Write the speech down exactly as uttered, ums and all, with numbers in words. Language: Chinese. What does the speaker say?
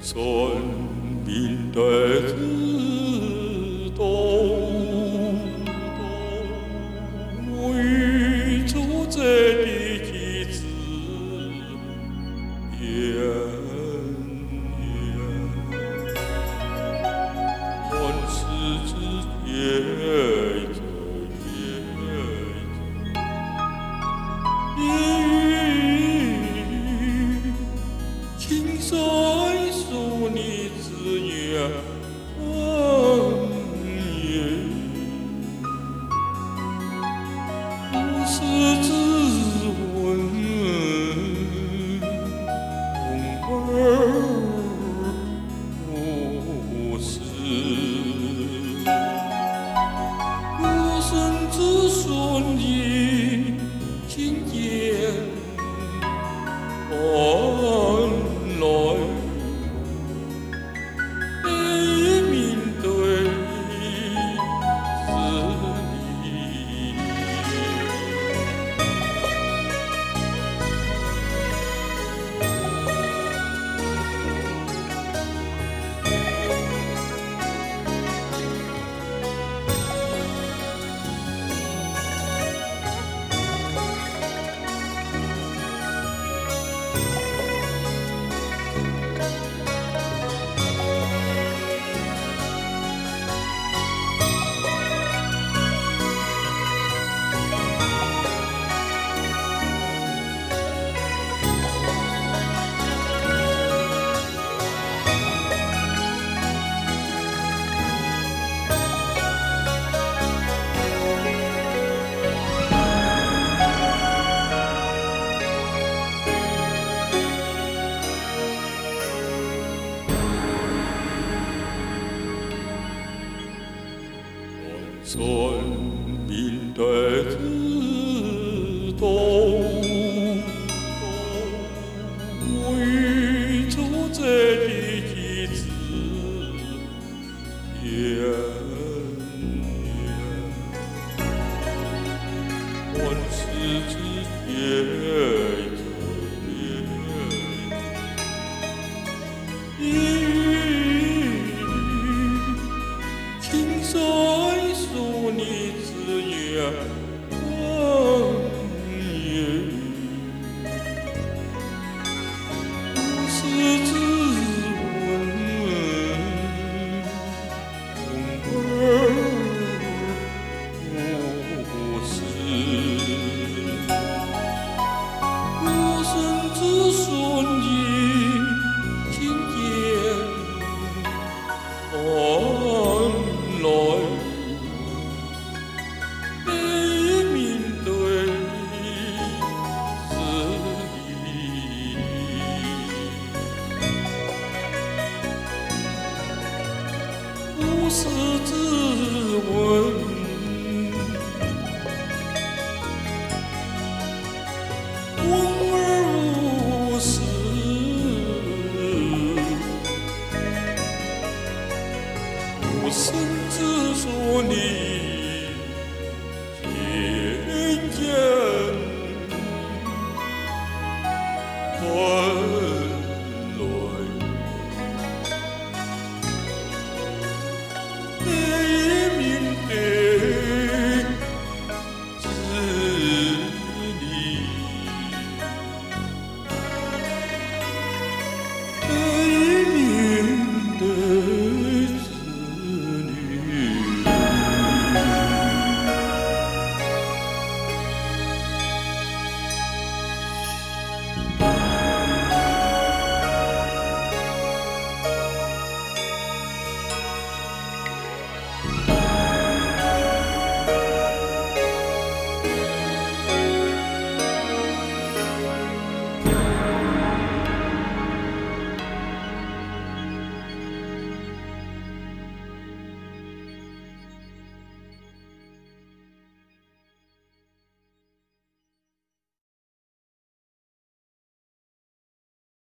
生命的自动，宇宙这的机制，源源，万事之间着也青山树你自远也无师之文，空而无实，无生之顺理经验本来得面对是你。生命的自动，宇宙这的机制，源源，万事之间着青山树你自远也无师之文，空而无实，无生之顺理经验本来得面对是你。无师之文，文而无实，无生之说理，天见。